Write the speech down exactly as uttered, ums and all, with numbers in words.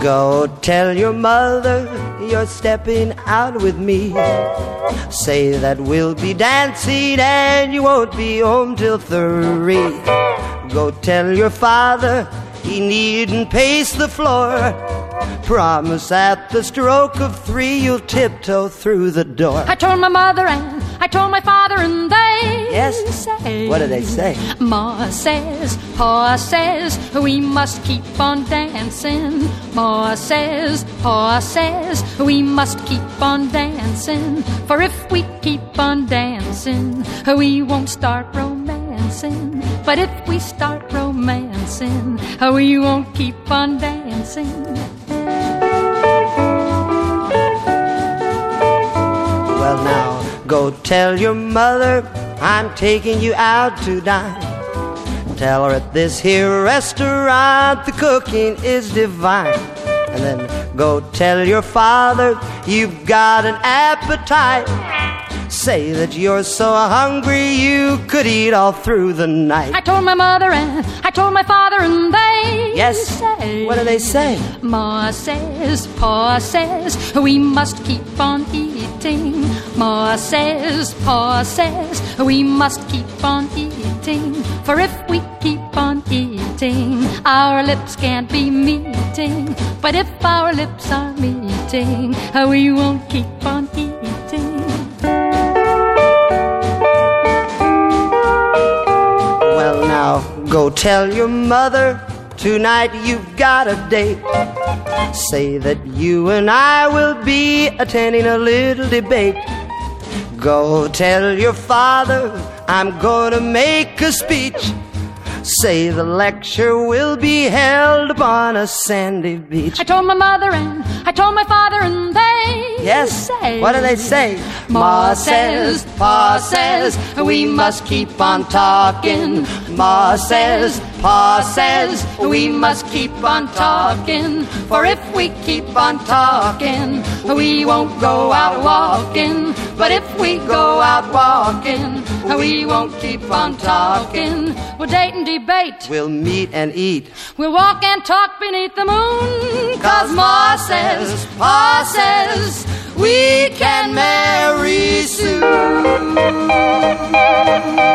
Go tell your mother you're stepping out with me. Say that we'll be dancing and you won't be home till three. Go tell your father he needn't pace the floor. Promise at the stroke of three you'll tiptoe through the door. I told my mother and I told my father and they Yes? say, What do they say? Ma says, Pa says, we must keep on dancing. Ma says, Pa says, we must keep on dancing. For if we keep on dancing, we won't start romancing. But if we start romancing, we won't keep on dancing. Well now, go tell your mother I'm taking you out to dine. Tell her at this here restaurant the cooking is divine. And then go tell your father you've got an appetite. Say that you're so hungry you could eat all through the night. I told my mother and I told my father and they Yes? say, What do they say? Ma says, Pa says, we must keep on eating. Ma says, Pa says, we must keep on eating. For if we keep on eating, our lips can't be meeting. But if our lips are meeting, we won't keep on eating. Well now, go tell your mother tonight you've got a date. Say that you and I will be attending a little debate. Go tell your father I'm gonna make a speech. Say the lecture will be held upon a sandy beach. I told my mother and I told my father and they Yes? say, What do they say? Ma says, Pa says, we must keep on talking. Ma says, Pa says, we must keep on talking. For if we keep on talking, we won't go out walking. But if we go out walking, we won't keep on talking. We'll date and debate, We'll meet and eat. we'll walk and talk beneath the moon. Cause Ma says, Pa says, we can marry soon.